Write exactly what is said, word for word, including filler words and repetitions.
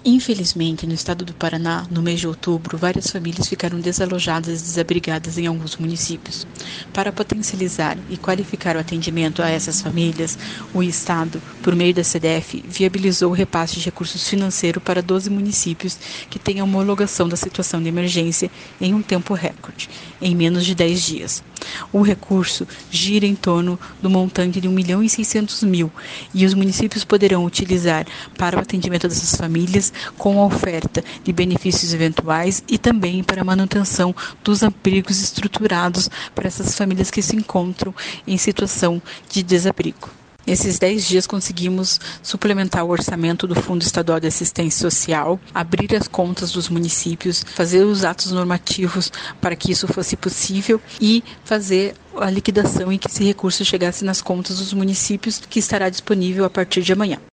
Infelizmente, no estado do Paraná, no mês de outubro, várias famílias ficaram desalojadas e desabrigadas em alguns municípios. Para potencializar e qualificar o atendimento a essas famílias, o Estado, por meio da C D F, viabilizou o repasse de recursos financeiros para doze municípios que têm a homologação da situação de emergência em um tempo recorde, em menos de dez dias. O recurso gira em torno do montante de um milhão e seiscentos mil e os municípios poderão utilizar para o atendimento dessas famílias com a oferta de benefícios eventuais e também para a manutenção dos abrigos estruturados para essas famílias que se encontram em situação de desabrigo. Nesses dez dias conseguimos suplementar o orçamento do Fundo Estadual de Assistência Social, abrir as contas dos municípios, fazer os atos normativos para que isso fosse possível e fazer a liquidação em que esse recurso chegasse nas contas dos municípios, que estará disponível a partir de amanhã.